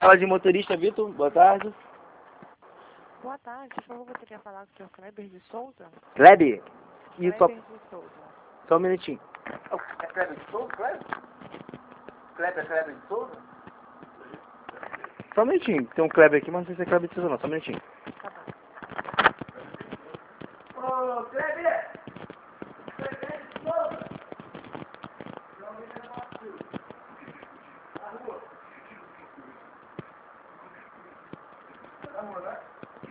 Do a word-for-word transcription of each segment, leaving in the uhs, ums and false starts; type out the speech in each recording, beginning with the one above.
Fala de motorista, Vitor. Boa tarde. Boa tarde, por favor, poderia falar com o senhor Kleber de Souza? Kleber? Isso, só, Kleber de Souza. só um minutinho. É Kleber de Souza, Kleber? Kleber, Kleber de Souza? Só um minutinho. Tem um Kleber aqui, mas não sei se é Kleber de Souza não. Só um minutinho. Tá bom. Ô, Kleber! Kleber de Souza! Na rua. Na rua, né?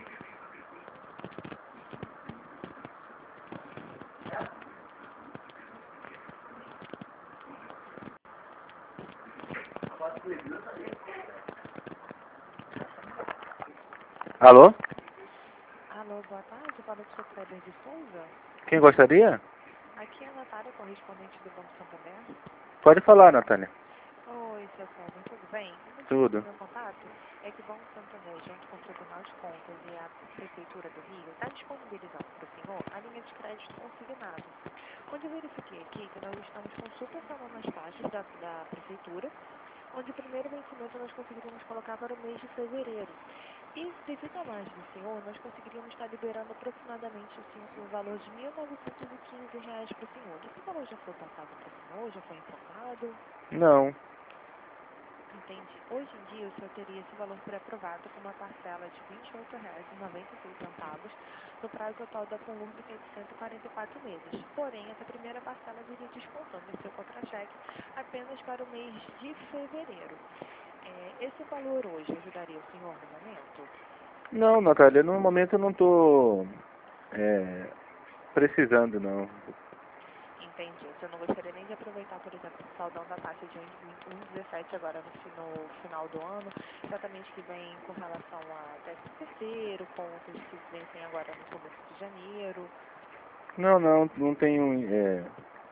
Alô? Alô, boa tarde, fala com o senhor Kleber de Souza? Quem gostaria? Aqui é a Natália, correspondente do Banco Santander. Pode falar, Natália. Oi, seu Kleber, tudo bem? O motivo Tudo. do meu contato é que o Banco Santander, junto com o Tribunal de Contas e a Prefeitura do Rio, está disponibilizando para o senhor a linha de crédito consignado. Onde eu verifiquei aqui que nós estamos com super salão nas taxas da, da Prefeitura, onde o primeiro vencimento nós conseguiríamos colocar para o mês de fevereiro. E, devido à margem do senhor, nós conseguiríamos estar liberando aproximadamente assim, o valor de mil novecentos e quinze reais para o senhor. Esse valor já foi passado para o senhor? Já foi informado? Não. Entendi. Hoje em dia, o senhor teria esse valor pré-aprovado com uma parcela de vinte e oito reais e noventa e seis centavos no prazo total da Conurb, que é de cento e quarenta e quatro meses. Porém, essa primeira parcela viria descontando em seu contra-cheque apenas para o mês de fevereiro. É, esse valor hoje ajudaria o senhor no momento? Não, Natália, no momento eu não tô é, precisando, não. Entendi. O senhor não gostaria nem de aproveitar, por exemplo, o saldão da taxa de um vírgula dezessete agora no, fi- no final do ano, exatamente que vem com relação a décimo terceiro, contas que vencem agora no começo de janeiro. Não, não, não tenho, é,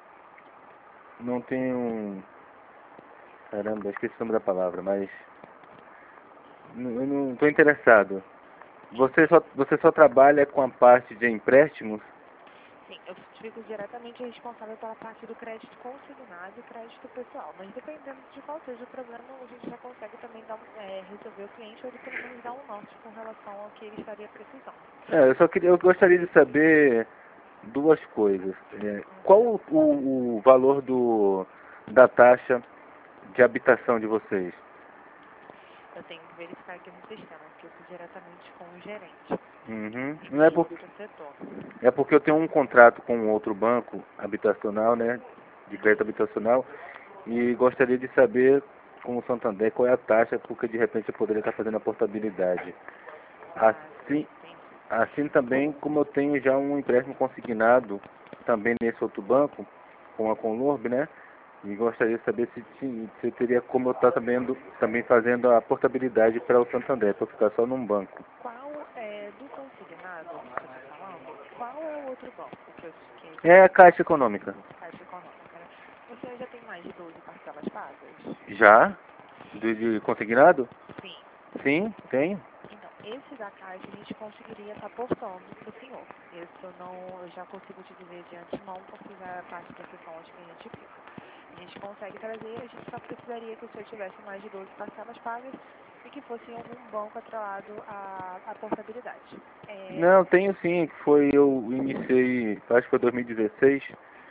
não tenho, caramba, esqueci o nome da palavra, mas n- eu não estou interessado. Você só, você só trabalha com a parte de empréstimos? Sim, eu fico diretamente responsável pela parte do crédito consignado e crédito pessoal, mas dependendo de qual seja o problema, a gente já consegue também dar um, é, resolver o cliente ou ele pelo menos dar um norte com relação ao que ele estaria precisando. É, eu só queria, eu gostaria de saber duas coisas. É, qual o, o, o valor do, da taxa de habitação de vocês? Eu tenho que verificar aqui no sistema, porque eu fui diretamente com o gerente Uhum. Não é, de por, outro setor. é porque eu tenho um contrato com um outro banco habitacional, né, de crédito habitacional, e gostaria de saber com o Santander qual é a taxa, porque de repente eu poderia estar fazendo a portabilidade. Ah, sim, Assim, entendi. assim também como eu tenho já um empréstimo consignado também nesse outro banco, com a Conlurb, né? E gostaria de saber se, se, se teria como eu estar também, do- também fazendo a portabilidade para o Santander, para ficar só num banco. Qual é do consignado que você está falando? Qual é o outro banco que, eu, que, que É a você Caixa Econômica. Caixa Econômica, né? Você já tem mais de doze parcelas pagas? Já? De, de consignado? Sim. Sim, tenho. Então, esse da Caixa a gente conseguiria estar portando para o senhor. Esse eu não, eu já consigo te dizer de antemão, porque já é parte da sessão onde que a gente fica. A gente consegue trazer, a gente só precisaria que o senhor tivesse mais de doze parcelas pagas e que fosse em algum banco atrelado à, à portabilidade. É, Não, tenho sim. Foi, eu iniciei, acho que foi dois mil e dezesseis,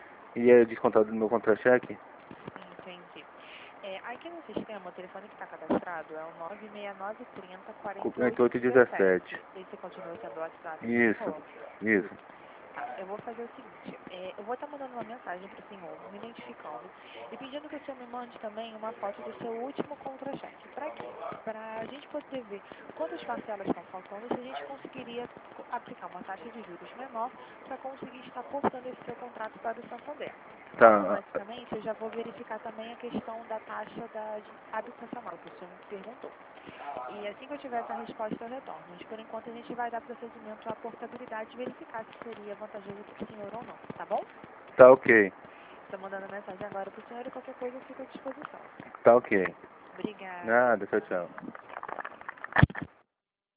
e é descontado do meu contra-cheque. entendi. É, aqui no sistema, o telefone que está cadastrado é o nove seis nove três zero, quatro quarenta e oito oito e um dezessete. sete. Esse continua sendo o WhatsApp do Isso, senhor? isso. Tá, eu vou fazer o seguinte, é, eu vou estar mandando uma mensagem para o senhor, me identificando e pedindo que o senhor me mande também uma foto do seu último contra-cheque. Para quê? Para a gente poder ver quantas parcelas estão faltando e se a gente conseguiria co- aplicar uma taxa de juros menor para conseguir estar portando esse seu contrato para o Santander. Tá. Automaticamente, eu já vou verificar também a questão da taxa da de habitacional, que o senhor me perguntou. E assim que eu tiver essa resposta, eu retorno. Mas por enquanto a gente vai dar procedimento à portabilidade e verificar se seria vantajoso para o senhor ou não, tá bom? Tá ok. Estou mandando mensagem agora para o senhor e qualquer coisa eu fico à disposição. Tá ok. Obrigada. Nada, tchau, tchau.